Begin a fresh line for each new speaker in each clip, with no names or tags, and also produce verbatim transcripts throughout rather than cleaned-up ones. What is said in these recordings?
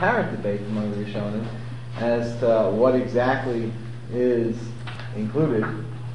apparent debate among the Rishonim as to what exactly is included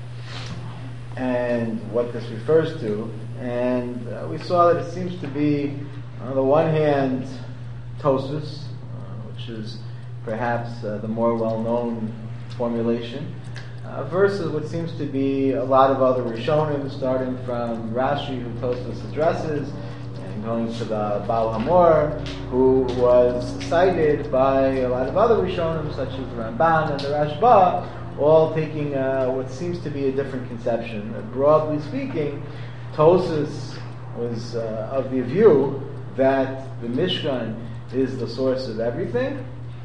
and what this refers to. And uh, we saw that it seems to be, on the one hand, Tosfos, uh, which is perhaps uh, the more well-known formulation, uh, versus what seems to be a lot of other Rishonim, starting from Rashi, who Tosfos addresses, and going to the Baal Hamor, who was cited by a lot of other Rishonim, such as the Ramban and the Rashba, all taking uh, what seems to be a different conception. Uh, broadly speaking, Tosfos was uh, of the view that the Mishkan is the source of everything,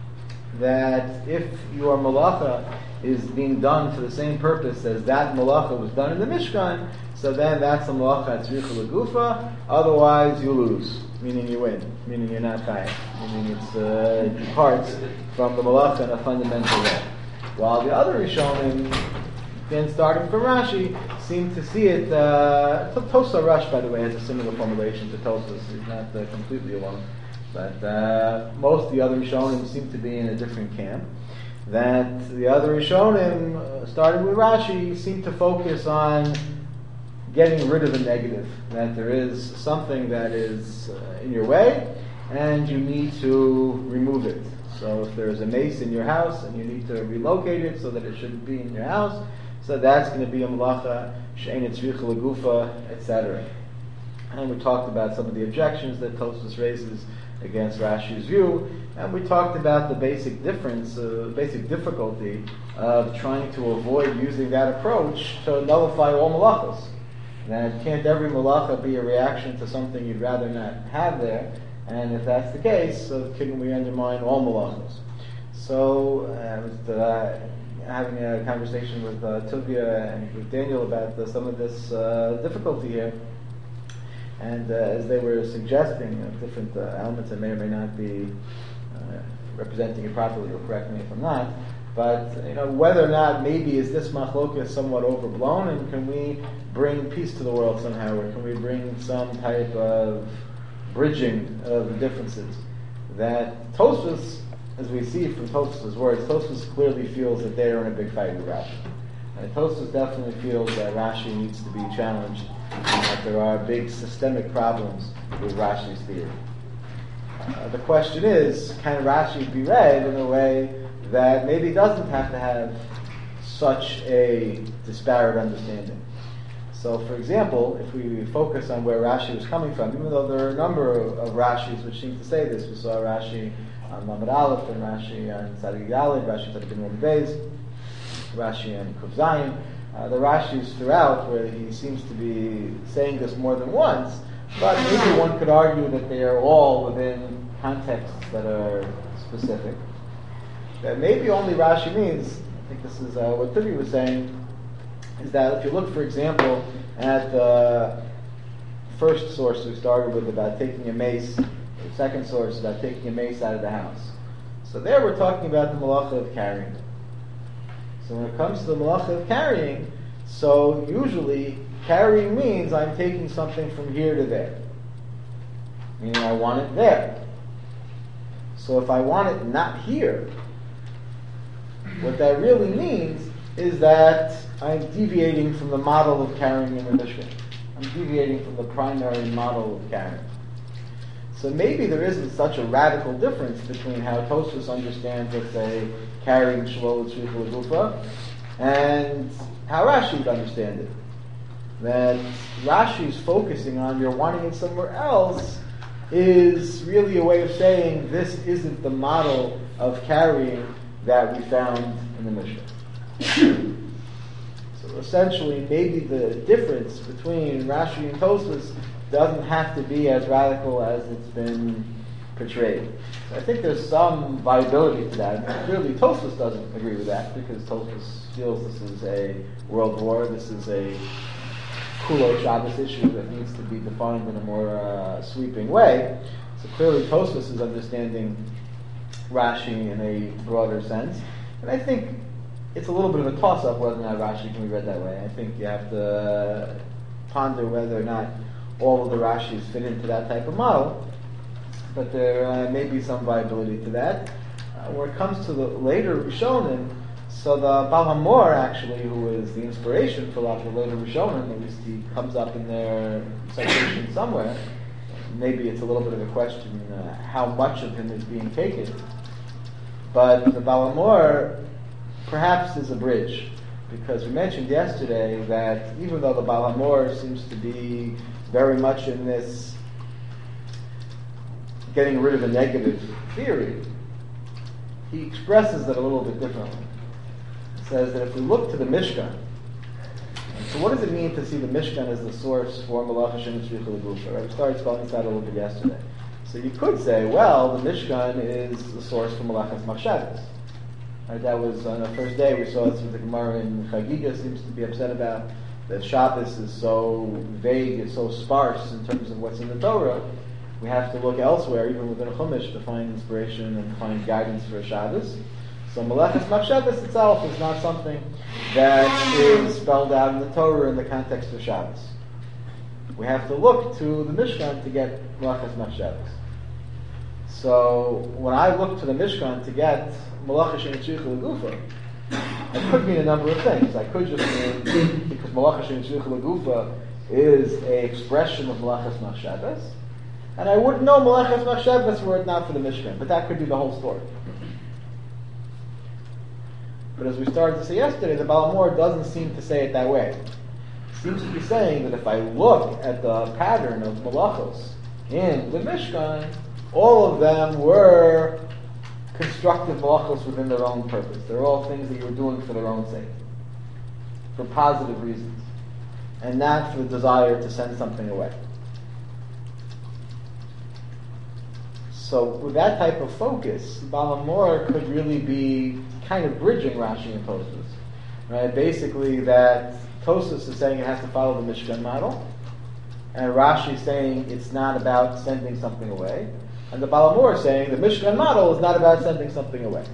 that if your malacha is being done for the same purpose as that malacha was done in the Mishkan, so then that's a malacha tzricha legufa, otherwise you lose, meaning you win, meaning you're not chayav, meaning it's, uh, it departs from the malacha in a fundamental way. While the other Rishonim, then starting from Rashi, seem to see it, uh, Tosa Rush, by the way, has a similar formulation to Tosfos. He's not uh, completely alone. But uh, most of the other Rishonim seem to be in a different camp. That the other Rishonim, uh, starting with Rashi, seem to focus on getting rid of the negative. That there is something that is uh, in your way, and you need to remove it. So if there's a mace in your house, and you need to relocate it so that it shouldn't be in your house, so that's going to be a malacha, she'ein tzricha legufa, et cetera. And we talked about some of the objections that Tosfos raises against Rashi's view, and we talked about the basic difference, uh, basic difficulty of trying to avoid using that approach to nullify all malachos. That can't every malacha be a reaction to something you'd rather not have there, and if that's the case, so can we undermine all malachos? So I was uh, having a conversation with uh, Tuvia and with Daniel about uh, some of this uh, difficulty here. And uh, as they were suggesting uh, different uh, elements that may or may not be uh, representing it properly, or correct me if I'm not, but you know, whether or not maybe is this machlokas somewhat overblown, and can we bring peace to the world somehow, or can we bring some type of bridging of the differences? That Tosfos, as we see from Tosfos' words, Tosfos clearly feels that they are in a big fight with Rashi. And Tosfos definitely feels that Rashi needs to be challenged, and that there are big systemic problems with Rashi's theory. Uh, the question is, can Rashi be read in a way that maybe doesn't have to have such a disparate understanding? So, for example, if we focus on where Rashi was coming from, even though there are a number of, of Rashis which seem to say this, we saw Rashi on Lamed Aleph, and Rashi on Tzadik Daled, Rashi on Tzadik Nun Beis, Rashi on Kuf Zayin. Uh, the Rashis throughout, where he seems to be saying this more than once, but maybe one could argue that they are all within contexts that are specific. That maybe only Rashi means, I think this is uh, what Tibi was saying, is that if you look, for example, at the first source we started with about taking a mace, the second source about taking a mace out of the house. So there we're talking about the malacha of carrying. So when it comes to the malacha of carrying, so usually carrying means I'm taking something from here to there. Meaning I want it there. So if I want it not here, what that really means is that I'm deviating from the model of carrying in the Mishnah. I'm deviating from the primary model of carrying. So maybe there isn't such a radical difference between how Tosfos understands, let's say, carrying Shmuel Tzricha Legufa, and how Rashi would understand it. That Rashi's focusing on you're wanting it somewhere else is really a way of saying this isn't the model of carrying that we found in the Mishnah. So essentially, maybe the difference between Rashi and Tosfos doesn't have to be as radical as it's been portrayed. So I think there's some viability to that. And clearly, Tosfos doesn't agree with that, because Tosfos feels this is a world war, this is a Kulo Shabbos issue that needs to be defined in a more uh, sweeping way. So clearly, Tosfos is understanding Rashi in a broader sense. And I think it's a little bit of a toss-up whether or not Rashi can be read that way. I think you have to ponder whether or not all of the Rashis fit into that type of model. but there uh, may be some viability to that. Uh, where it comes to the later Rishonim, so the Baal HaMor actually, who is the inspiration for a lot of the later Rishonim, at least he comes up in their citation somewhere. Maybe it's a little bit of a question uh, how much of him is being taken. But the Baal HaMor perhaps is a bridge, because we mentioned yesterday that even though the Baal HaMor seems to be very much in this getting rid of a negative theory, he expresses it a little bit differently. He says that if we look to the Mishkan, so what does it mean to see the Mishkan as the source for Malacha Shem Tzricha L'Gufa? Right? We started spelling this out a little bit yesterday. So you could say, well, the Mishkan is the source for Malachas Machshavos. Right? That was on the first day we saw this with the Gemara in Chagiga seems to be upset about that Shabbos is so vague, it's so sparse in terms of what's in the Torah. We have to look elsewhere, even within a Chumash, to find inspiration and find guidance for a Shabbos. So Malachas Machshavos itself is not something that is spelled out in the Torah in the context of Shabbos. We have to look to the Mishkan to get Malachas Machshavos. So when I look to the Mishkan to get Malacha Shem Tzricha L'Gufa, it could mean a number of things. I could just mean because Malacha Shem Tzricha L'Gufa is an expression of Malachas Machshavos, and I wouldn't know Malachas Machshavos were it not for the Mishkan, but that could be the whole story. But as we started to say yesterday, the Baal HaMor doesn't seem to say it that way. He seems to be saying that if I look at the pattern of Malachos in the Mishkan, all of them were constructive Malachos within their own purpose. They're all things that you were doing for their own sake, for positive reasons, and not for the desire to send something away. So with that type of focus, Baal HaMor could really be kind of bridging Rashi and Tosfos. Right? Basically that Tosfos is saying it has to follow the Mishkan model, and Rashi is saying it's not about sending something away, and the Baal HaMor is saying the Mishkan model is not about sending something away.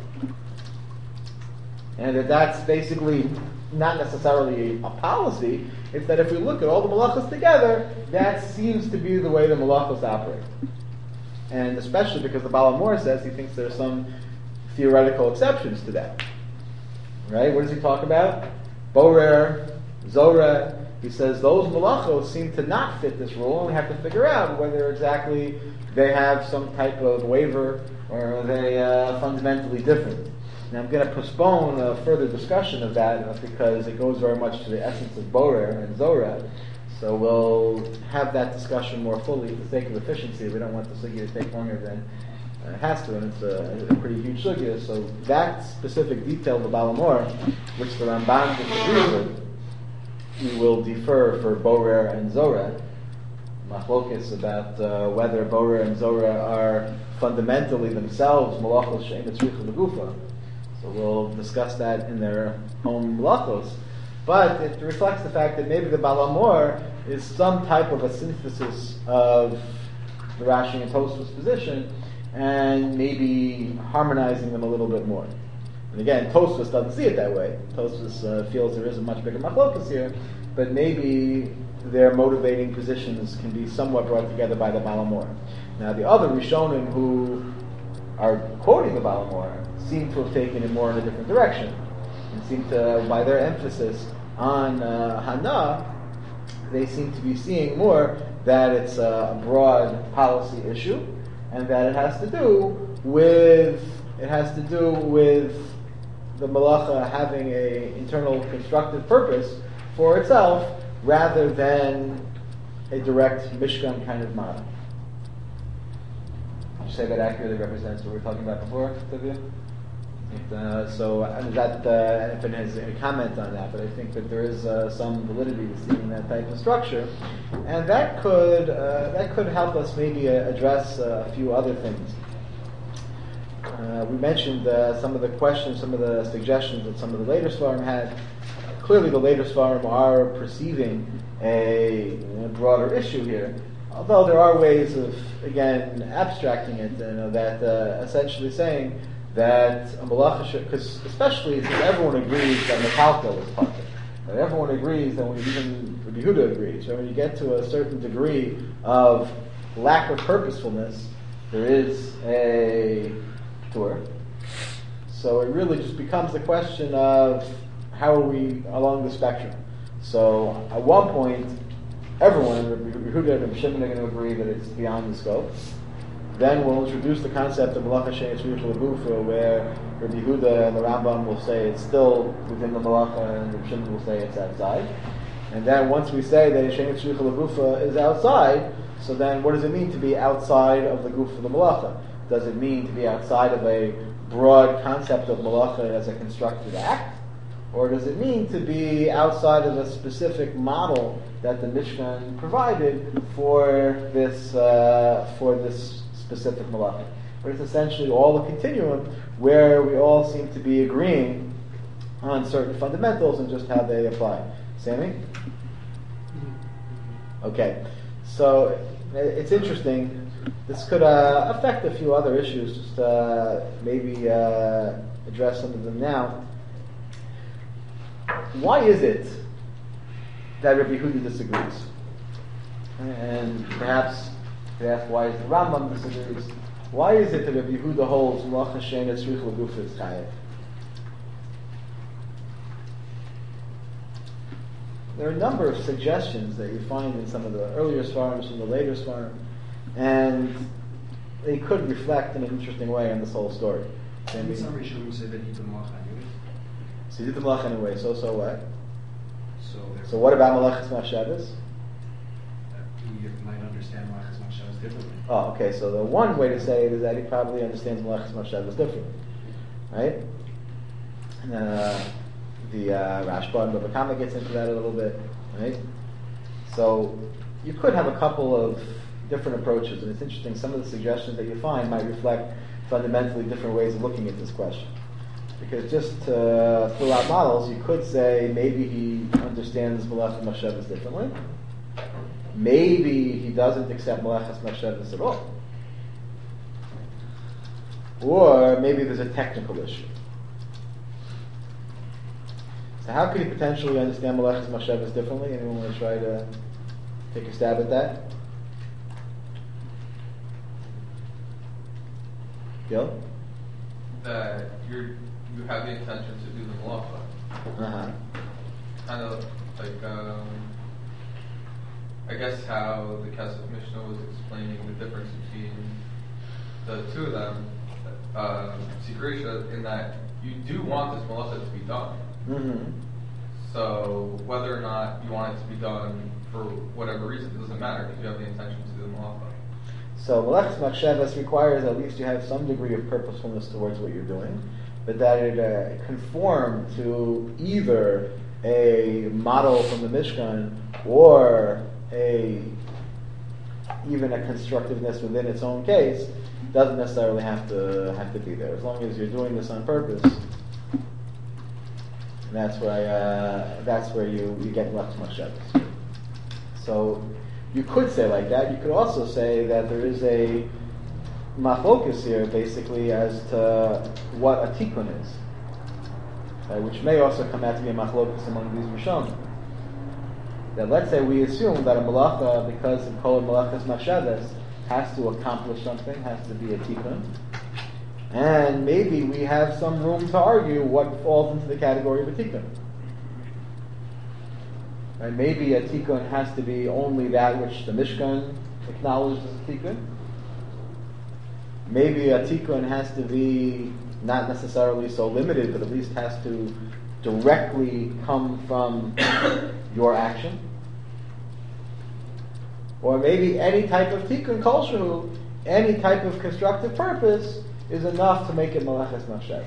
And that that's basically not necessarily a policy, it's that if we look at all the malachos together, that seems to be the way the malachos operate. And especially because the Baal HaMor says he thinks there are some theoretical exceptions to that. Right? What does he talk about? Borer, Zorah. He says those malachos seem to not fit this rule, and we have to figure out whether exactly they have some type of waiver or are they uh, fundamentally different. Now I'm going to postpone a further discussion of that because it goes very much to the essence of Borer and Zorah. So we'll have that discussion more fully for the sake of efficiency. We don't want the sugya to take longer than uh, it has to, and it's a, a pretty huge sugya. So that specific detail of the Baal HaMor, which the Ramban disagrees with, we will defer for Borer and Zorah. Machlokes about uh, whether Borer and Zorah are fundamentally themselves malachos she'ein tzricha l'gufa. So we'll discuss that in their own malachos. But it reflects the fact that maybe the Baal HaMor is some type of a synthesis of the Rashi and Tosfos position, and maybe harmonizing them a little bit more. And again, Tosfos doesn't see it that way. Tosfos uh, feels there is a much bigger machlokas here, but maybe their motivating positions can be somewhat brought together by the Baal HaMor. Now, the other Rishonim who are quoting the Baal HaMor seem to have taken it more in a different direction, and seem to, by their emphasis on uh, Hana, they seem to be seeing more that it's a broad policy issue, and that it has to do with it has to do with the malacha having a internal constructive purpose for itself, rather than a direct Mishkan kind of model. Did you say that accurately represents what we were talking about before, Tivia? Uh, so uh, that uh, if it has any comment on that, but I think that there is uh, some validity to seeing that type of structure, and that could uh, that could help us maybe uh, address uh, a few other things. Uh, we mentioned uh, some of the questions, some of the suggestions that some of the later Svarim had. Clearly, the later Svarim are perceiving a, a broader issue here, although there are ways of, again, abstracting it, you know, that uh, essentially saying that a malacha should, because especially since everyone agrees that Metalka was part of it. Right? Everyone agrees that when you, even Rabbi Yehuda agrees, right? When you get to a certain degree of lack of purposefulness, there is a tour. So it really just becomes the question of how are we along the spectrum. So at one point, everyone, Yehuda and Shimon, are going to agree that it's beyond the scope. Then we'll introduce the concept of Malacha Shein Tzrich L'Gufa, where Rabbi Yehuda and the Rambam will say it's still within the Malacha, and Rabbi Shimon will say it's outside. And then once we say that Shein Tzrich L'Gufa is outside, so then what does it mean to be outside of the Guf of the Malacha? Does it mean to be outside of a broad concept of Malacha as a constructed act? Or does it mean to be outside of a specific model that the Mishkan provided for this uh, for this specific malacha? But it's essentially all a continuum where we all seem to be agreeing on certain fundamentals and just how they apply. Sammy? Okay. So it's interesting. This could uh, affect a few other issues. Just uh, maybe uh, address some of them now. Why is it that Rabbi Yehuda disagrees? And perhaps you could ask, why is the Rambam disagrees? Why is it that Rabbi Yehuda holds Malacha Shein Tzrich L'Gufa is chayav? There are a number of suggestions that you find in some of the earlier svarim, some of the later svarim, and they could reflect in an interesting way on this whole story.
Some Rishonim say that he did Malacha anyway.
So he did the Malacha anyway, so so what?
So,
so what about Malachas Machshavos?
You might understand Malachas Machshavos differently.
Oh, okay, so the one way to say it is that he probably understands Malachas Machshavos differently. Right? And then uh, the uh, Rashba and Baba Kama gets into that a little bit. Right? So you could have a couple of different approaches, and it's interesting, some of the suggestions that you find might reflect fundamentally different ways of looking at this question. Because just to throw out models, you could say maybe he understands Malachas Machshavos differently. Maybe he doesn't accept Malachas Machshavos at all. Or maybe there's a technical issue. So how could he potentially understand Malachas Machshavos differently? Anyone want to try to take a stab at that? Gil?
That you're you have the intention to do the malacha.
Uh-huh.
Kind of like, um, I guess how the Kesef Mishnah was explaining the difference between the two of them, uh, Sigrisha, in that you do want this malacha to be done.
Mm-hmm.
So whether or not you want it to be done for whatever reason, it doesn't matter because you have the intention to do the malacha.
So Malachas Machshavos requires at least you have some degree of purposefulness towards what you're doing, but that it uh, conform to either a model from the Mishkan or a even a constructiveness within its own case. Doesn't necessarily have to have to be there. As long as you're doing this on purpose, that's where uh, that's where you, you get Malachas Machshavos. So you could say like that. You could also say that there is a machlokus here, basically, as to what a tikkun is, uh, which may also come out to be a machlokus among these Rishonim. That let's say we assume that a malacha, because of kol malachas machshavos, has to accomplish something, has to be a tikkun, and maybe we have some room to argue what falls into the category of a tikkun. Right? Maybe a tikkun has to be only that which the Mishkan acknowledges as a tikkun. Maybe a tikkun has to be not necessarily so limited, but at least has to directly come from your action. Or maybe any type of tikkun kol shehu, any type of constructive purpose, is enough to make it malachas machshavos.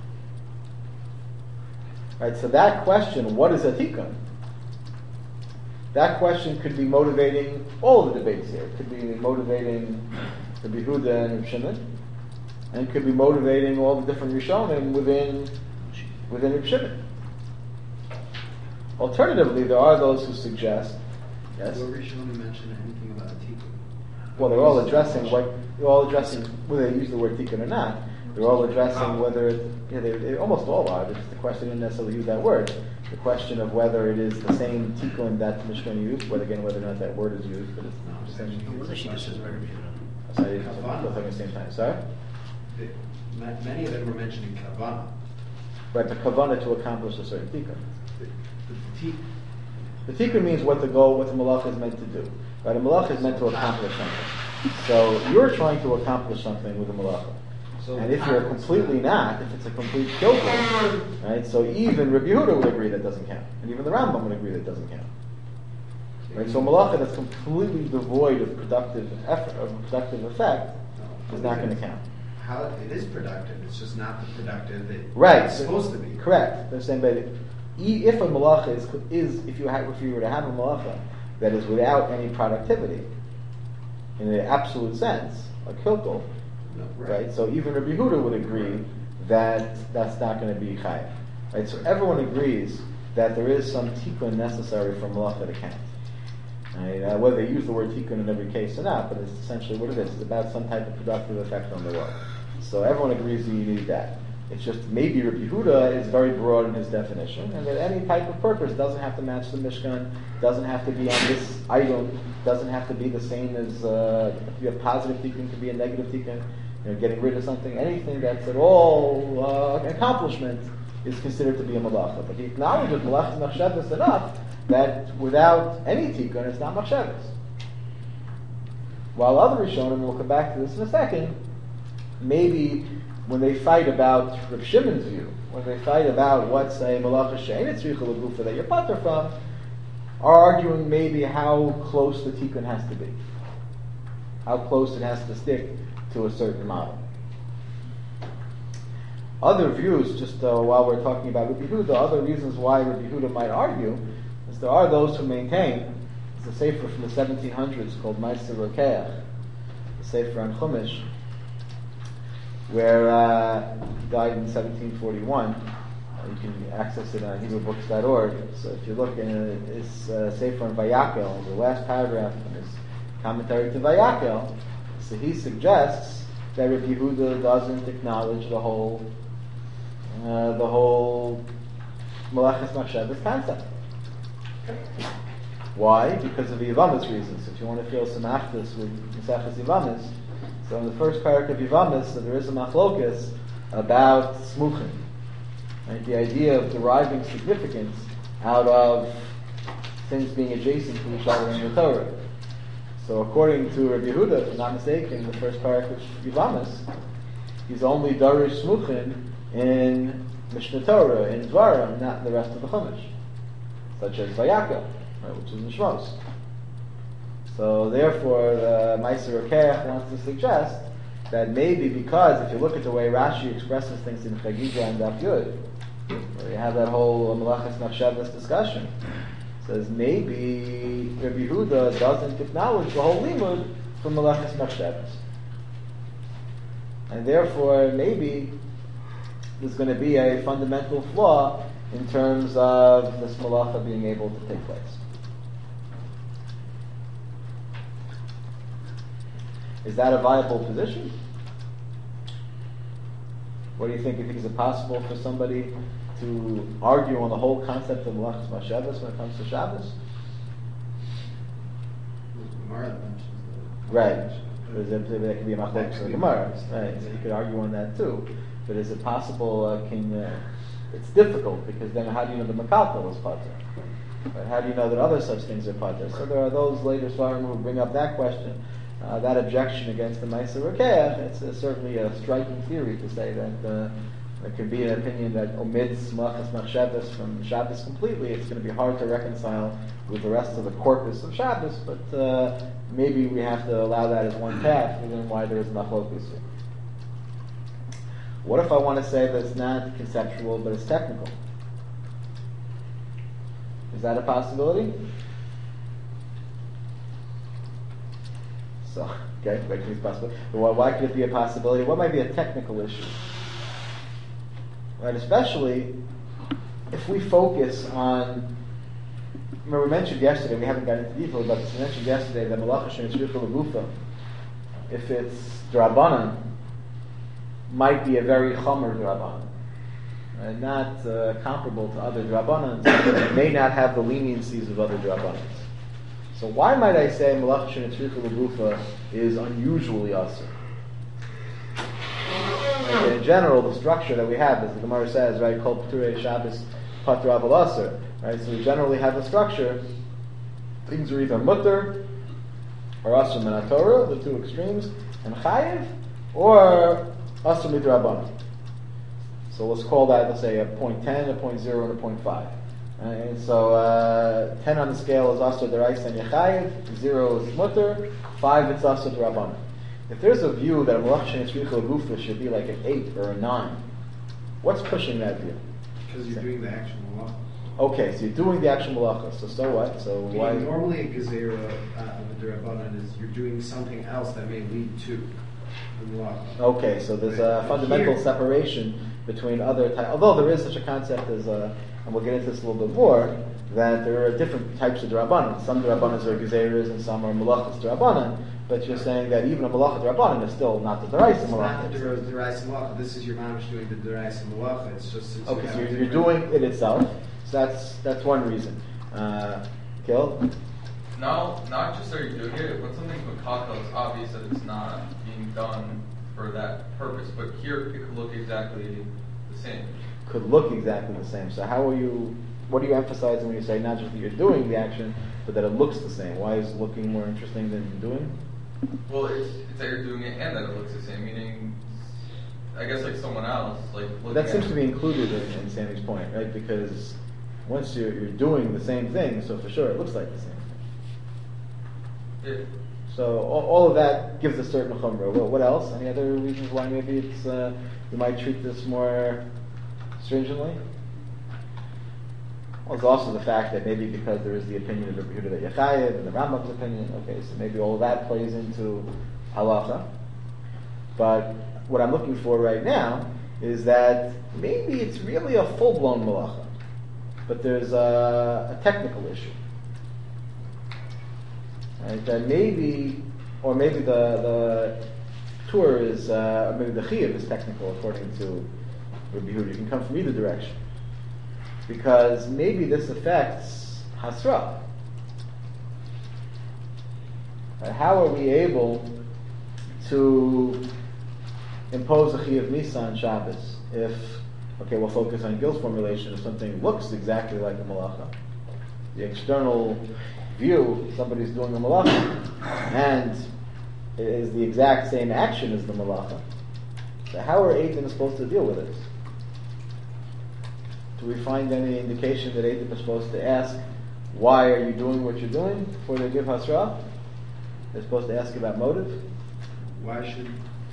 Right, so that question, what is a tikkun? That question could be motivating all of the debates here. It could be motivating the Yehuda and Reb Shimon, and it could be motivating all the different Rishonim within within Reb Shimon. Alternatively, there are those who suggest, yes.
Will Rishonim mention anything about a tikkun?
Well, they're all addressing what they're all addressing whether they use the word tikkun or not. They're all addressing whether it, yeah, they, they almost all are. It's the question didn't necessarily use that word. The question of whether it is the same tikkun that the Mishkan used, whether again whether or not that word is used, but it's the same. So I didn't
Kavanah.
both at the same time. Sorry?
The- ma- Many of them were mentioning kavanah.
Right, the kavanah to accomplish a certain tikkun.
The, the, ti-
The tikkun means what the goal, what the malach is meant to do. Right, a malach is meant to accomplish something. So you're trying to accomplish something with a malacha.
So
And if you're completely not, if it's a complete kilkel, right? So even Rabbi Yehuda would agree that doesn't count, and even the Rambam would agree that doesn't count. Right? So malacha that's completely devoid of productive effort, of productive effect,
No,
is not going to count.
How it is productive, it's just not the productive that
Right.
it's supposed to be.
Correct. They're saying that e- if a malacha is, is if you have, if you were to have a malacha that is without any productivity, in an absolute sense, a kilkel,
No,
right? So even Rabbi Yehuda would agree that that's not going to be chayav, right? So everyone agrees that there is some tikkun necessary for malacha to count. Right? Uh, whether they use the word tikkun in every case or not, but it's essentially what it is. It's about some type of productive effect on the world. So everyone agrees that you need that. It's just maybe Rabbi Yehuda is very broad in his definition, and that any type of purpose doesn't have to match the Mishkan, doesn't have to be on this item, doesn't have to be the same as uh, if you have positive tikkun, could be a negative tikkun. You know, getting rid of something, anything that's at all uh, an accomplishment is considered to be a malacha. But he acknowledges malacha machshavas enough that without any tikkun, it's not machshavas. While other Rishonim, and we'll come back to this in a second, maybe when they fight about Reb Shimon's view, when they fight about what's a malacha she'ein tzricha l'gufa that you're pater from, are arguing maybe how close the tikkun has to be, how close it has to stick to a certain model. Other views, just uh, while we're talking about Rabbi Yehuda, other reasons why Rabbi Yehuda might argue is there are those who maintain, it's a sefer from the seventeen hundreds called Ma'aser Rokeach, a sefer on Chumash, where uh, he died in seventeen forty-one. Uh, you can access it on Hebrew Books dot org. So if you look in uh, his uh, sefer on Vayakel, the last paragraph in his commentary to Vayakel, so he suggests that Rabbi Yehuda doesn't acknowledge the whole, uh, the whole Malachas Machshavas concept. Why? Because of Yevamos reasons. If you want to feel some achdus with Mesechus Yevamos, so in the first parak of Yevamos, so there is a machlokas about smuchim, right? The idea of deriving significance out of things being adjacent to each other in the Torah. So according to Rabbi Yehuda, if I'm not mistaken, the first parak of Yevamos, he's only darish smuchin in Mishnah Torah, in Dvarim, not in the rest of the Chumash, such as Vayakel, right, which is in Shmos. So therefore, the Ma'aser Rokeach wants to suggest that maybe because if you look at the way Rashi expresses things in Chagigah and Daf Yud, where you have that whole Malachas Machshavas discussion, says maybe Rabbi Yehuda doesn't acknowledge the whole limud from Malachas Machshavas. And therefore, maybe there's going to be a fundamental flaw in terms of this malacha being able to take place. Is that a viable position? What do you think? Do you think is it possible for somebody to argue on the whole concept of Malachas Machshavas when it comes to Shabbos?
Gemara mentions the-
Right. Because there could be a machlokes in the Gemara. Right. So you could argue on that too. But is it possible? Uh, can uh, it's difficult because then how do you know the Mekalkel is pater? Right? How do you know that other such things are pater? So there are those later Svarim who bring up that question, uh, that objection against the Ma'aser Rokeach. It's uh, certainly a striking theory to say that uh, there could be an opinion that omits Malachas Machshavas from Shabbos completely. It's going to be hard to reconcile with the rest of the corpus of Shabbos, but uh, maybe we have to allow that as one path within why there is machlokus here. What if I want to say that it's not conceptual, but it's technical? Is that a possibility? So, okay, it's possible. But why, why could it be a possibility? What might be a technical issue? Right, especially if we focus on, remember we mentioned yesterday, we haven't gotten into detail about this, we mentioned yesterday that Malacha She'ein Tzricha L'Gufa, if it's D'Rabbanan, might be a very Chomer D'Rabbanan, right? Not uh, comparable to other D'Rabbanans, it may not have the leniencies of other D'Rabbanans. So why might I say Malach Shenetzricha L'Gufa is unusually Asr? Okay, in general, the structure that we have, as the Gemara says, right, Kol P'turei Shabbos Patur Aval Asr, right? So we generally have a structure. Things are either mutter or Asr Min Torah, the two extremes, and Chayiv, or Asr Midrabanan. So let's call that, let's say, a point ten, a point zero, and a point five. Right? And so uh, ten on the scale is Asr D'Oraisa and Yechayiv, zero is mutter, five it's Asr D'Rabanan. If there's a view that a Malach Shenetzricha L'Gufa should be like an eight or a nine, what's pushing that view?
Because you're doing the actual malacha.
Okay, so you're doing the actual malacha. So so what? So why?
Meaning normally a gezerah uh, of the Rabbanan is you're doing something else that may lead to the malacha.
Okay, so there's a
But
fundamental
here-
separation between other types. Although there is such a concept as, uh, and we'll get into this a little bit more, that there are different types of Rabbanan. Some Rabbanan are gezerahs and some are malachas Rabbanan. But you're saying that even a malacha Rabbanan is still not the D'Oraisa
It's not
malacha.
the D'Oraisa malacha. This is your mamish doing the D'Oraisa malacha. It's just since
Okay,
you
so
have
you're,
a
you're
different-
doing it itself. So that's that's one reason. Uh, Gil?
Now, not just are you doing it, when something's mekakal, it's obvious that it's not being done for that purpose. But here, it could look exactly the same.
Could look exactly the same. So how are you? What are you emphasizing when you say not just that you're doing the action, but that it looks the same? Why is looking more interesting than doing?
Well, it's, it's that you're doing it and that it looks the same. Meaning, I guess like someone else, like looking
That seems
at
to be included in, in Sammy's point, right? Because once you're, you're doing the same thing, so for sure it looks like the same thing.
it.
So all, all of that gives a certain chumrah. Well, what else? Any other reasons why maybe it's uh, you might treat this more stringently? Well, it's also the fact that maybe because there is the opinion of Rabbi Yehuda that Yechayev and the Rambam's opinion, okay, so maybe all of that plays into halacha. But what I'm looking for right now is that maybe it's really a full-blown malacha, but there's a, a technical issue. Right? That maybe, or maybe the the tour is, uh, or maybe the chiyuv is technical according to Rabbi Yehuda. You can come from either direction. Because maybe this affects Hasra. Right? How are we able to impose a Chiyuv Misa on Shabbos if, okay, we'll focus on Gil's formulation, if something looks exactly like a Malacha. The external view, somebody's doing a Malacha, and it is the exact same action as the Malacha. So how are Eidim supposed to deal with this? Do we find any indication that Eidim is supposed to ask, why are you doing what you're doing before they give Hasra? They're supposed to ask about motive?
Why should?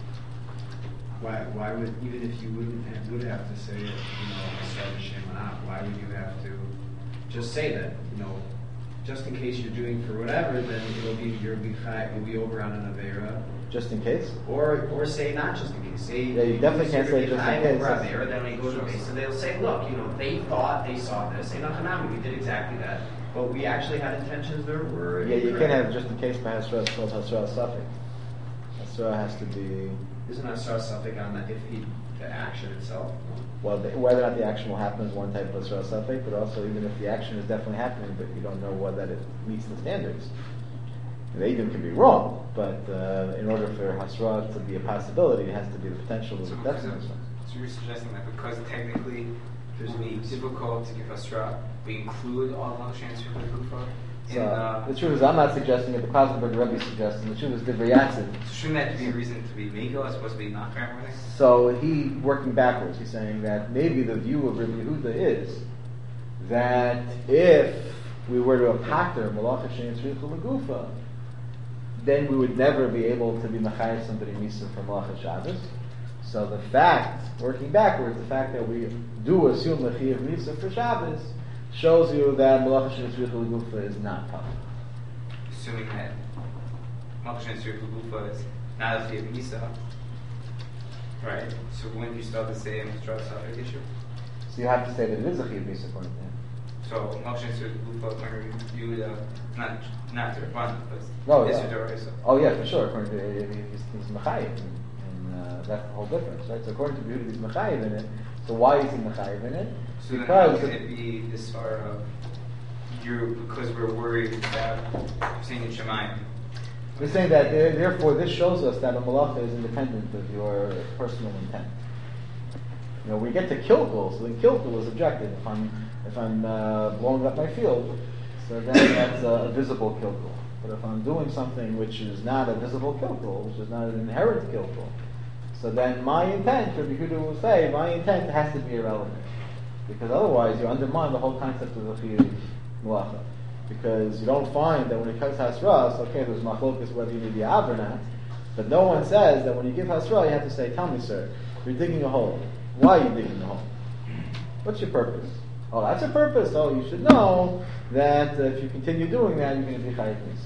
Why? Why would even if you wouldn't have, would have to say it, you know, Hasra B'Shem Anat, why would you have to just say that? You know, just in case you're doing for whatever, then it'll be you'll be you'll be over on an avera.
Just in case?
Or or say not just in case. Say
Yeah, you definitely can't say just in case.
Over avera, then when you go to a base, and they'll say, look, you know, they thought they saw this. Say Nachanami, we did exactly that, but we actually had intentions that were.
Yeah, you
incorrect.
can't have just in case by Hasra, it's called Hasra Safik. Hasra has to be,
Isn't Hasra something on the if he the action itself?
well, the, whether or not the action will happen is one type of Hasra Safik, but also even if the action is definitely happening, but you don't know whether it meets the standards. The Eidim can be wrong, but uh, in order for Hasra to be a possibility, it has to be the potential of
So,
the
because
definite.
of- so you're suggesting that because technically it will be difficult to give Hasra, we include all Malachim for the Kufa in
So,
uh,
the truth is, I'm not suggesting it. The Klausberg Rebbe is suggesting. The truth is, the Yatzid.
So shouldn't that be a reason to be Mego as opposed to be not grandmother?
So he working backwards. He's saying that maybe the view of Rabbi Yehuda is that if we were to pater Malach Hashem Tzricha L'Gufa, then we would never be able to be Machayah somebody Misa for Malach Shabbos. So the fact, working backwards, the fact that we do assume Lechiyav Misa for Shabbos shows you that Malach Hashem Tzricha L'Gufa is not public.
Assuming that Malachim Tzricha L'Gufa is not a Chiyuv Misa, right? So wouldn't you start the same Hasra Safek issue?
So you have to say that it is a Chiyav Misa according to him.
So Malachim Tzricha L'Gufa, when you uh, not not to run, but
Oh,
it's
yeah.
a D'Oraisa.
Oh yeah, for sure. According to he's, he's Mechayiv, and, and uh, that's the whole difference, right? So according to Yehuda, he's Mechayiv in it. So why is he Mechayiv in it?
So then how
Because
can it be this far of you're because we're worried about saying in Shemayim.
We're saying that there- therefore this shows us that a malacha is independent of your personal intent. You know, we get to kilkul, so then kilkul is objective. If I'm if I'm uh, blowing up my field, so then that's a, a visible kilkul. But if I'm doing something which is not a visible kilkul, which is not an inherent kilkul, so then my intent, Rabbi Yehuda will say, my intent has to be irrelevant. Because otherwise you undermine the whole concept of the chiyuv malacha. Because you don't find that when it comes to hasra, okay, there's machlokas whether you need the av or not, but no one says that when you give hasra, you have to say, tell me, sir, you're digging a hole. Why are you digging the hole? What's your purpose? Oh, that's your purpose. Oh, you should know that uh, if you continue doing that, you're going to be chayiv misa.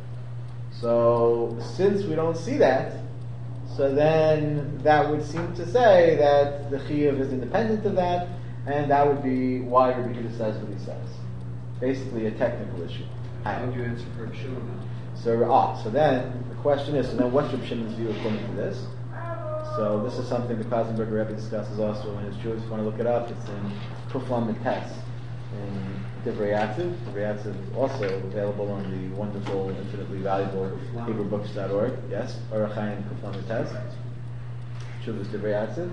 So, since we don't see that, so then that would seem to say that the chiyuv is independent of that, and that would be why Rabbi Yehuda says what he says. Basically, a technical issue.
How would you answer for Reb Shimon now?
So, ah, so then the question is: so then, what's Reb Shimon's view according to this? So, this is something the Klausenberger Rebbe discusses also in his Jews. If you want to look it up, it's in Kuflam and Tes in Divrei Yatziv. Divrei Yatziv is also available on the wonderful, infinitely valuable Hebrew Books dot org. Yes, Orach Chaim Kuflam and Tes. Chuvas Divrei Yatziv.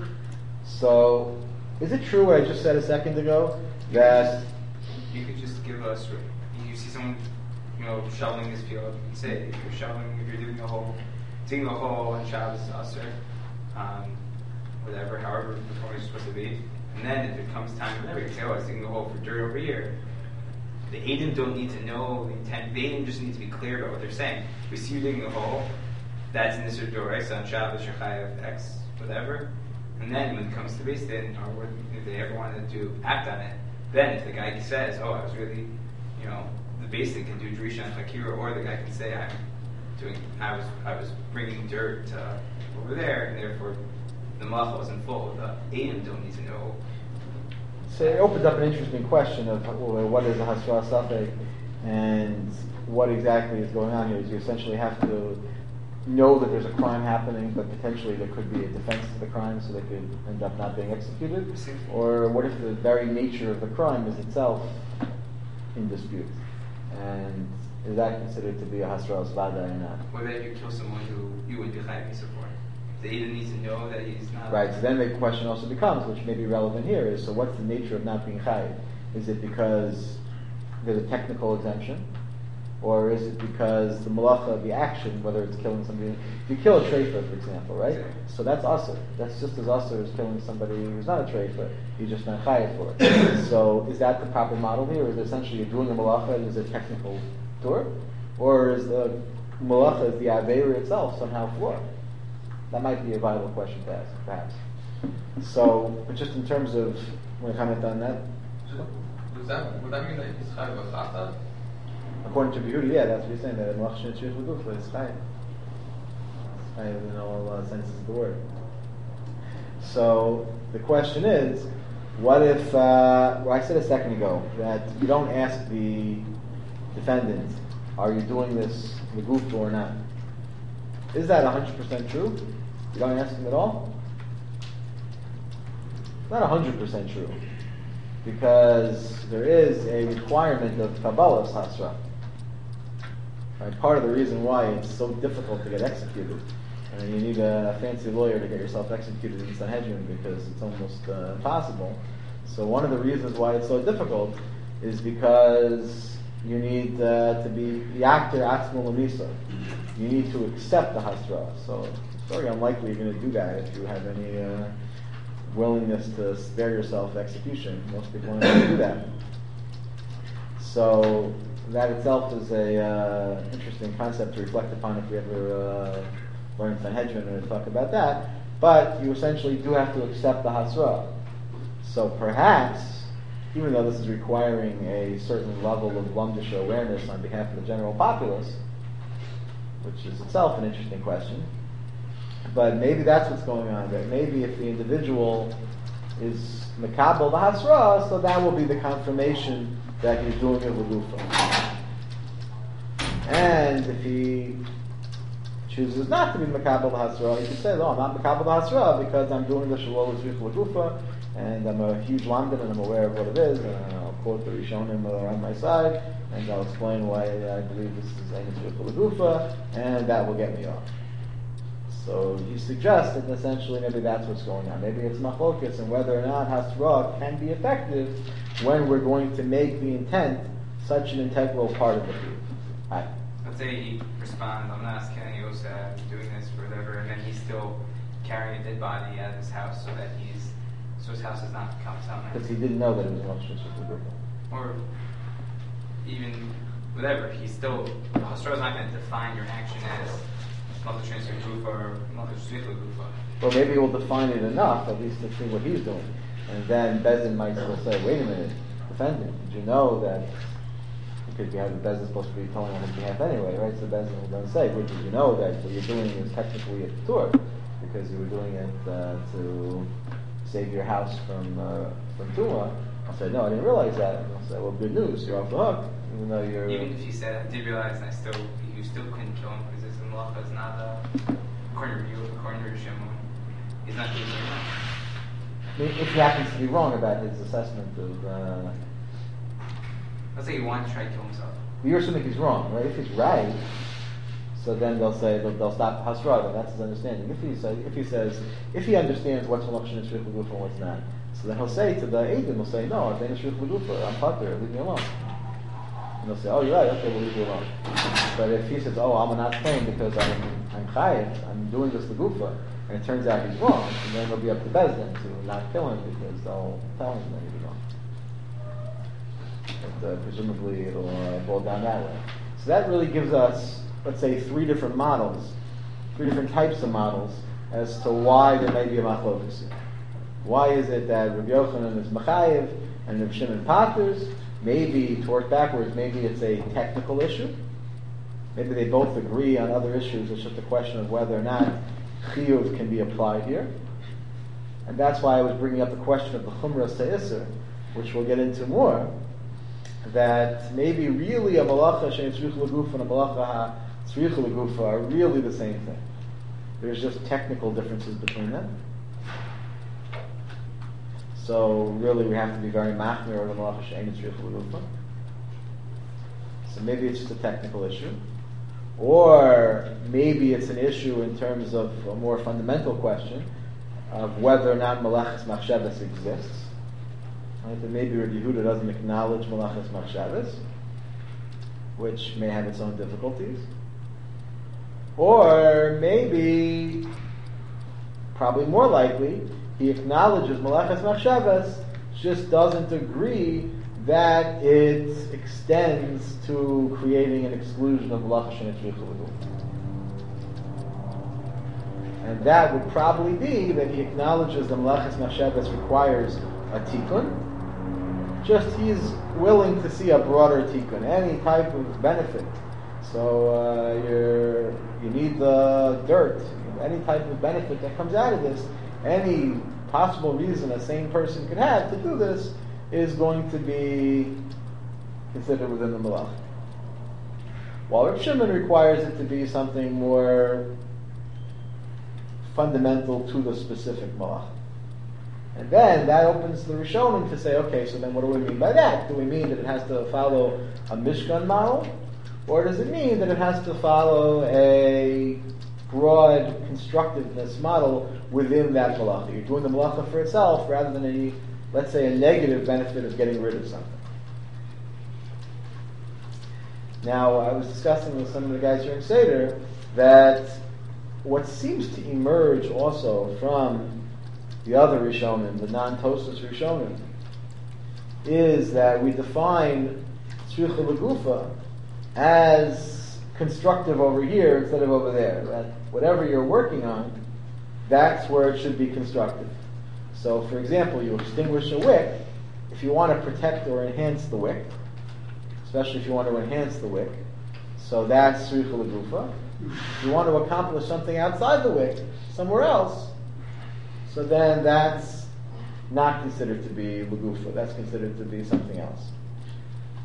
So, is it true what I just said a second ago that
You could just give us, you see someone, you know, shoveling his field, you can say, if you're shoveling, if you're digging a hole, digging a hole on Shabbos Aser, um, whatever, however the hole is supposed to be, and then if it comes time, whatever, you say, oh, I was digging a hole for dirt over here. The Adim don't need to know the intent, the Adim just need to be clear about what they're saying. We see you digging a hole, that's in the Dorais, on Shabbos, Shechai of X, whatever, and then when it comes to Beis Din, or if they ever wanted to act on it, then if the guy says, oh, I was really, you know, the basic can do Drisha and Fakira, or the guy can say, I'm doing, I was I was bringing dirt uh, over there, and therefore the malacha wasn't full. The Adim don't need to know.
So it opens up an interesting question of well, what is a hasra safek, and what exactly is going on here. Is you essentially have to know that there's a crime happening, but potentially there could be a defense to the crime, so they could end up not being executed. Or what if the very nature of the crime is itself in dispute, and is that considered to be a hasra svada or not?
What about if you kill someone who you would be chayav misa for? The Adim needs to know that he's not.
Right. So then the question also becomes, which may be relevant here, is so what's the nature of not being chayav? Is it because there's a technical exemption? Or is it because the malacha, the action, whether it's killing somebody, if you kill a treifa, for example, right? Exactly. So that's asur. That's just as asur as killing somebody who's not a treifa. You're just not chayav for it. So is that the proper model here? Is it essentially you're doing a malacha and is a technical tour? Or is the malacha, is the aveira itself somehow flawed? That might be a viable question to ask, perhaps. So, but just in terms of, want to comment on that?
Does that, would that mean that he's chayav a chata?
According to Yehuda, yeah, that's what you're saying, that Malach Shnei Tzrius L'Gufa is chayav. It's chayav in all uh, senses of the word. So, the question is, what if, uh, well, I said a second ago, that you don't ask the defendant, are you doing this L'Gufa or not? Is that one hundred percent true? You don't ask him at all? It's not one hundred percent true. Because there is a requirement of Kabbalah's Hasra. Right? Part of the reason why it's so difficult to get executed, and you need a fancy lawyer to get yourself executed in Sanhedrin because it's almost uh, impossible. So one of the reasons why it's so difficult is because you need uh, to be the actor Atzmul Lamisa. You need to accept the Hasra. So it's very unlikely you're going to do that if you have any uh, willingness to spare yourself execution. Most people aren't going to do that. So that itself is a uh, interesting concept to reflect upon if we ever uh, learn Sanhedrin or talk about that. But you essentially do have to accept the Hasra. So perhaps, even though this is requiring a certain level of Lumdisha awareness on behalf of the general populace, which is itself an interesting question, but maybe that's what's going on there. Maybe if the individual is Makabel the Hasra, so that will be the confirmation that he's doing it with Lufa. And if he chooses not to be Makabel Hasra, he could say, no, I'm not Makabel Hasra because I'm doing the Shalol Zrich Lagufa, and I'm a huge Lamdan and I'm aware of what it is, and I'll quote the Rishonim that are on my side, and I'll explain why I believe this is Ein Zrich Lagufa, and that will get me off. So he suggests that essentially maybe that's what's going on. Maybe it's machlokas and whether or not Hasra can be effective when we're going to make the intent such an integral part of the proof. Right.
Let's say he responds, I'm not asking Yosef, I'm doing this for whatever, and then he's still carrying a dead body out of his house so that he's, so his house has not become something.
Because he didn't know that it was Moshe Shukla.
Or even whatever, he's still, Hasra is not going to define your action as Mother Transfer Gufa or Mother Zrikla Gufa.
Well, maybe he'll define it enough, at least to see what he's doing. And then Bezin might still say, wait a minute, defendant, did you know that, because you have the Bezin supposed to be telling on his behalf anyway, right? So Bezin will then say, well, did you know that what you're doing is technically a tour, because you were doing it uh, to save your house from uh, from Tuma? I'll say, no, I didn't realize that. And I'll say, well, good news, you're off the hook, even though you're...
Even if you said, I did realize, and I still, you still couldn't kill him, because this malacha is not a, according to you, according to Shimon, he's not doing it.
I mean, if he happens to be wrong about his assessment of... Uh,
Let's say he wanted to try to kill himself.
you're assuming he's wrong, right? If he's right, so then they'll say, they'll, they'll stop Hasra, then that's his understanding. If he, say, if he says, if he understands what's Malachshin and Shriach L'Gufa and what's not, so then he'll say to the Eidim, he'll say, no, I've been a Shriach L'Gufa, I'm Pater, leave me alone. And they'll say, oh, you're right, okay, we'll leave you alone. But if he says, oh, I'm not paying because I'm I'm chayiv, I'm doing this L'Gufa, and it turns out he's wrong, and then it'll be up to Bezdin to not kill him because they'll tell him that he's wrong. But uh, presumably it'll uh, boil down that way. So that really gives us, let's say, three different models, three different types of models as to why there may be a machlokas. Why is it that Rabbi Yochanan is machayev and Rabbi Shimon paters? Maybe, to work backwards, maybe it's a technical issue. Maybe they both agree on other issues. It's just a question of whether or not chiyuv can be applied here. And that's why I was bringing up the question of the chumras se'isr, which we'll get into more, that maybe really a malacha she'en tzrich l'gufa and a malacha ha-tzrich l'gufa are really the same thing. There's just technical differences between them. So really we have to be very machmir of the malacha she'en tzrich l'gufa. So maybe it's just a technical issue. Or maybe it's an issue in terms of a more fundamental question of whether or not malachas machshavas exists. Right? That maybe Rabbi Yehuda doesn't acknowledge malachas machshavas, which may have its own difficulties. Or maybe, probably more likely, he acknowledges malachas machshavas, just doesn't agree that it extends to creating an exclusion of malacha she'en tzrich l'gufa. And that would probably be that he acknowledges that malachas machshavas requires a tikkun, just he's willing to see a broader tikkun, any type of benefit. So uh, you're, you need the dirt, any type of benefit that comes out of this, any possible reason a sane person could have to do this is going to be considered within the malach. While Reb Shimon requires it to be something more fundamental to the specific malach. And then that opens the Rishonim to say, okay, so then what do we mean by that? Do we mean that it has to follow a Mishkan model? Or does it mean that it has to follow a broad constructiveness model within that malacha? You're doing the malacha for itself rather than a, let's say, a negative benefit of getting rid of something. Now, I was discussing with some of the guys here in Seder that what seems to emerge also from the other Rishonim, the non-Tosfos Rishonim, is that we define tzricha l'gufa as constructive over here instead of over there. That whatever you're working on, that's where it should be constructive. So, for example, you extinguish a wick. If you want to protect or enhance the wick, especially if you want to enhance the wick, so that's tzricha l'gufa. If you want to accomplish something outside the wick, somewhere else, so then that's not considered to be l'gufa. That's considered to be something else.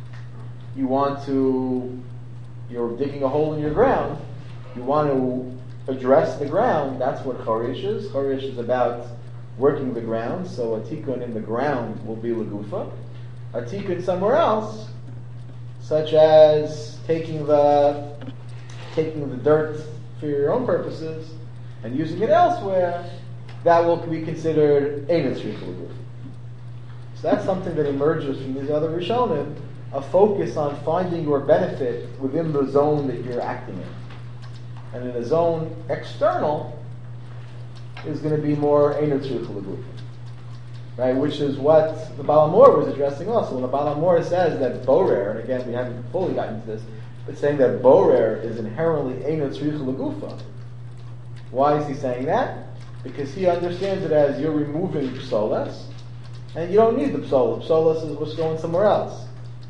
You want to, you're digging a hole in your ground, you want to address the ground, that's what chorish is. Chorish is about working the ground, so a tikkun in the ground will be legufa. A tikkun somewhere else, such as taking the taking the dirt for your own purposes and using it elsewhere, that will be considered ein tzricha legufa. So that's something that emerges from these other Rishonim, a focus on finding your benefit within the zone that you're acting in. And in a zone external is going to be more ein tzricha legufa. Right, which is what the Baal HaMor was addressing also. When the Baal HaMor says that borer, and again we haven't fully gotten to this, but saying that borer is inherently ein tzricha legufa. Why is he saying that? Because he understands it as you're removing psolas, and you don't need the psola. Psolas is what's going somewhere else.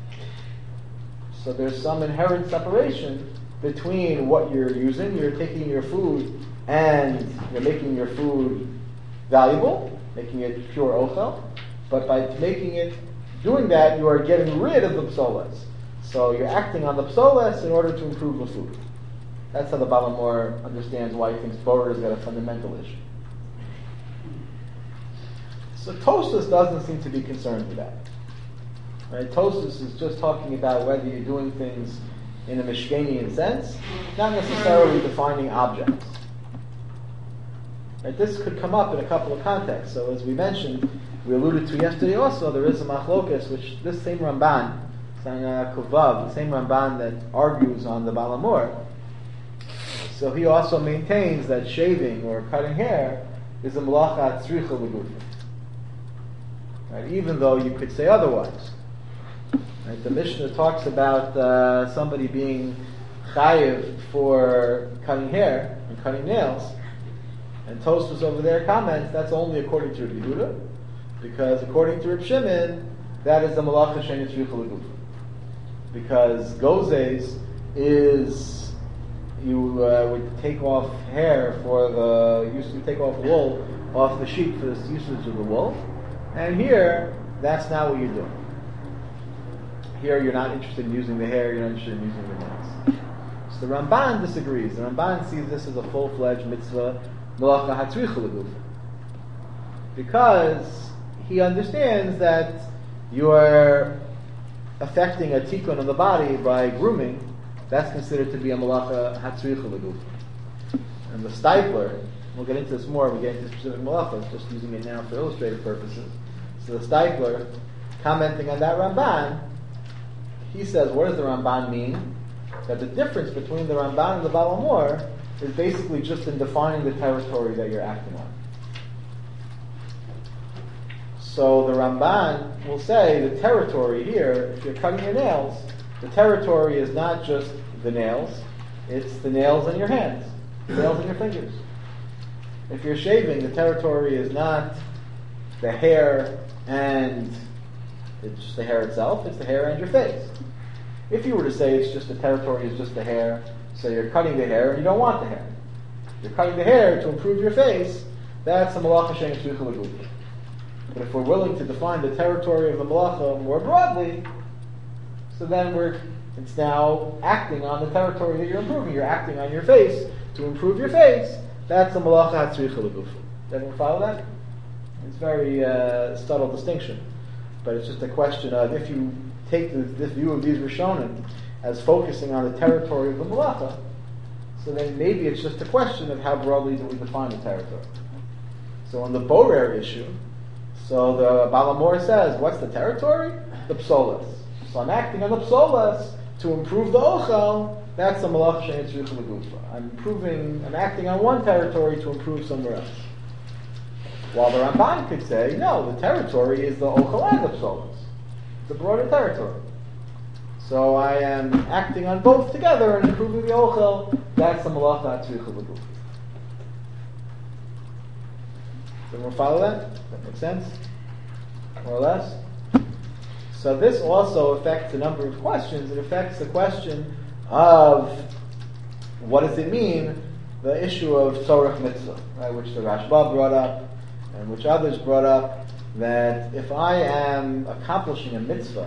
So there's some inherent separation between what you're using. You're taking your food and you're making your food valuable, making it pure ochel, but by making it, doing that, you are getting rid of the psolas. So you're acting on the psolas in order to improve the food. That's how the Baal HaMor understands why he thinks borer has got a fundamental issue. So Tosfos doesn't seem to be concerned with that. Right? Tosfos is just talking about whether you're doing things in a Mishkanian sense, not necessarily defining objects. Right? This could come up in a couple of contexts. So as we mentioned, we alluded to yesterday also, there is a machlokas, which this same Ramban, Kuvav, the same Ramban that argues on the Baal HaMor, so he also maintains that shaving or cutting hair is a malacha tzricha legufa. Right? Even though you could say otherwise. Right? The Mishnah talks about uh, somebody being chayiv for cutting hair and cutting nails, and Tosfos over there comments that's only according to Rabbi Yehuda, because according to Reb Shimon, that is the malacha she'ein tzricha legufa. Because gozes is you uh, would take off hair for the you take off wool off the sheep for the usage of the wool, and here that's not what you're doing. Here you're not interested in using the hair, you're not interested in using the nails. So the Ramban disagrees. The Ramban sees this as a full-fledged mitzvah malacha hatzricha legufa, because he understands that you are affecting a tikkun on the body by grooming. That's considered to be a malacha hatzricha legufa. And the Steipler, we'll get into this more when we get into specific malachas, just using it now for illustrative purposes. So the Steipler, commenting on that Ramban, he says, what does the Ramban mean? That the difference between the Ramban and the Baal HaMor is basically just in defining the territory that you're acting on. So the Ramban will say the territory here, if you're cutting your nails, the territory is not just the nails, it's the nails on your hands, the nails on your fingers. If you're shaving, the territory is not the hair and it's just the hair itself, it's the hair and your face. If you were to say it's just the territory is just the hair, so you're cutting the hair and you don't want the hair. You're cutting the hair to improve your face, that's a malacha she'ein tzricha legufa. But if we're willing to define the territory of the malacha more broadly, so then we're it's now acting on the territory that you're improving. You're acting on your face to improve your face. That's a malacha hatzricha legufa. Does everyone follow that? It's a very uh, subtle distinction, but it's just a question of if you take this, this view of these Rishonim as focusing on the territory of the malacha, so then maybe it's just a question of how broadly do we define the territory. So on the borer issue, so the Baal HaMor says, what's the territory? The psolas. So I'm acting on the psolas to improve the ochel. That's the malacha she'ein tzricha legufa. I'm improving. I'm acting on one territory to improve somewhere else. While the Ramban could say, no, the territory is the ochel and the psolas. It's a broader territory. So I am acting on both together and improving the ochel. That's the malacha tzricha legufa. Does everyone follow that? Does that make sense? More or less? So this also affects a number of questions. It affects the question of what does it mean, the issue of tzorech mitzvah, right, which the Rashba brought up and which others brought up, that if I am accomplishing a mitzvah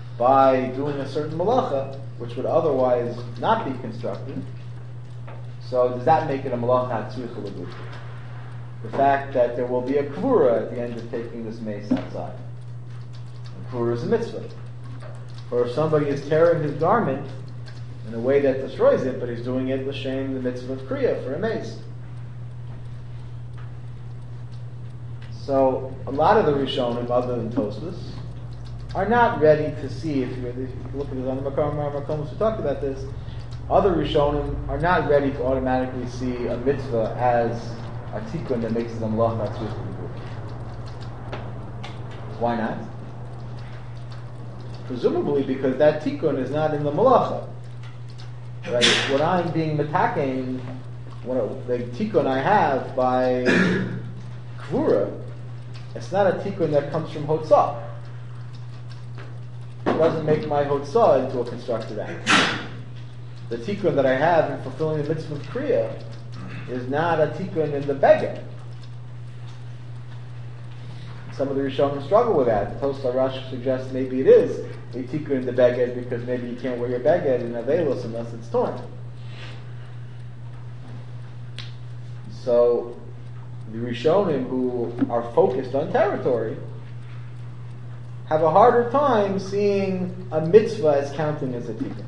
by doing a certain malacha, which would otherwise not be constructed, So does that make it a malacha tzricha l'gufa? The fact that there will be a kvura at the end of taking this mace outside. And kvura is a mitzvah. Or if somebody is tearing his garment in a way that destroys it, but he's doing it l'shem the mitzvah of kriya for a mace. So a lot of the Rishonim, other than Tosfos, are not ready to see, if you, if you look at this on the Makom Makom, we talked about this, other Rishonim are not ready to automatically see a mitzvah as a tikkun that makes it a malacha tzricha. Why not? Presumably because that tikkun is not in the malacha. Right? What I'm being metakein, what the tikkun I have by kvura, it's not a tikkun that comes from hotzah. It doesn't make my hotzah into a constructive act. The tikkun that I have in fulfilling the mitzvah of kriya is not a tikkun in the beged. Some of the Rishonim struggle with that. The Tosfos Rashi suggests maybe it is a tikkun in the beged because maybe you can't wear your beged in avelos unless it's torn. So the Rishonim who are focused on territory have a harder time seeing a mitzvah as counting as a tikkun.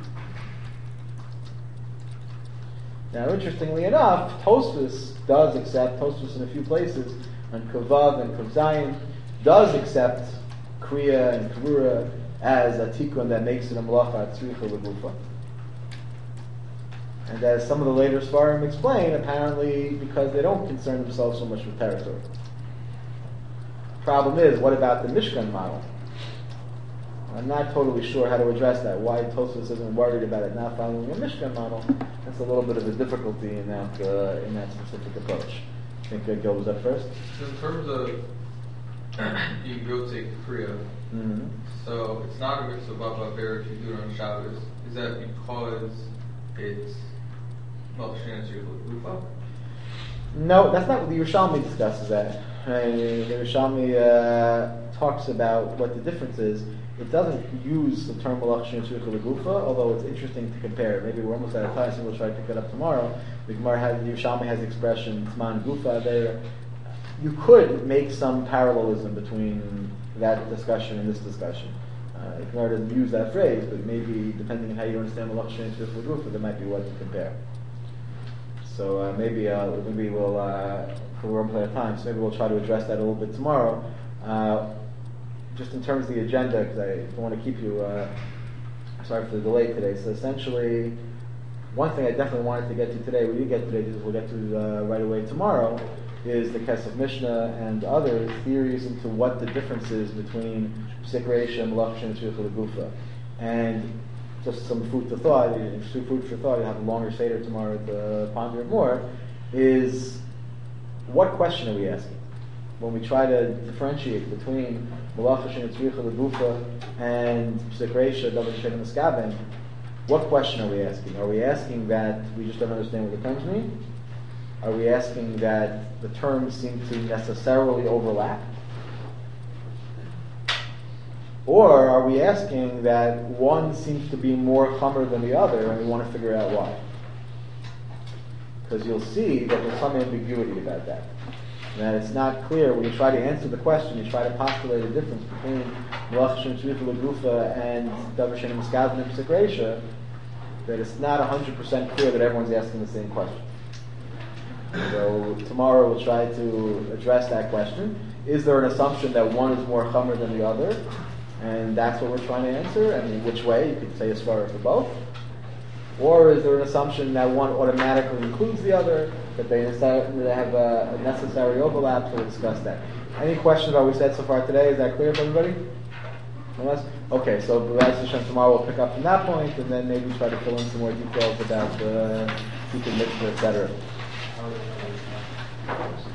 Now, interestingly enough, Tosfos does accept, Tosfos in a few places, on Kavav and Kavzayin, does accept Kriya and Kavura as a tikkun that makes it a malacha tzricha l'gufa. And as some of the later Svarim explain, apparently because they don't concern themselves so much with territory. Problem is, what about the Mishkan model? I'm not totally sure how to address that. Why Tosfos isn't worried about it not following a Mishkan model? That's a little bit of a difficulty in that uh, in that specific approach. I think uh, Gil was up first.
So in terms of you go take Kriya,
Mm-hmm.
so it's not a mitzvah baba bear if you do it on Shabbos. Is that because it's Malchushan Tzricha?
No, that's not what the Yerushalmi discusses that. Right? The Yerushalmi uh, talks about what the difference is. It doesn't use the term Malchushan Tzricha l'gufa, although it's interesting to compare. Maybe we're almost out of time, so we'll try to pick it up tomorrow. The Gemara has, the Yerushalmi has the expression Tzman Gufa there. You could make some parallelism between that discussion and this discussion. Uh, the Gemara doesn't use that phrase, but maybe depending on how you understand Malchushan Tzricha l'gufa, there might be what to compare. So uh, maybe uh, maybe we'll uh, we're almost out of time, so maybe we'll try to address that a little bit tomorrow. Uh, just in terms of the agenda, because I don't want to keep you. Uh, sorry for the delay today. So essentially, one thing I definitely wanted to get to today, we didn't get today, we'll get to uh, right away tomorrow, is the Kesef Mishnah and other theories into what the difference is between Psik Reisha and Malchushan and Tzricha l'gufa. And just some food for thought, food for thought, you'll have a longer Seder tomorrow to ponder it more, is what question are we asking? When we try to differentiate between Malchushan and Tzricha l'gufa and Psik Reisha, Davar Shem Eskaben, what question are we asking? Are we asking that we just don't understand what the terms mean? Are we asking that the terms seem to necessarily overlap? Or are we asking that one seems to be more chamer than the other and we want to figure out why? Because you'll see that there's some ambiguity about that. That it's not clear when you try to answer the question, you try to postulate a difference between Malchushan Tzricha l'gufa and Davar She'eino Miskaven and Psik Reisha, that it's not one hundred percent clear that everyone's asking the same question. So tomorrow we'll try to address that question. Is there an assumption that one is more chamer than the other? And that's what we're trying to answer. I mean, which way? You could say as far as for both. Or is there an assumption that one automatically includes the other, that they have a necessary overlap? So we'll discuss that. Any questions about what we said so far today? Is that clear for everybody? Unless? Okay, so B'ezras Hashem tomorrow we'll pick up from that point, and then maybe try to fill in some more details about the uh, Tikkun Mitzvah, et cetera.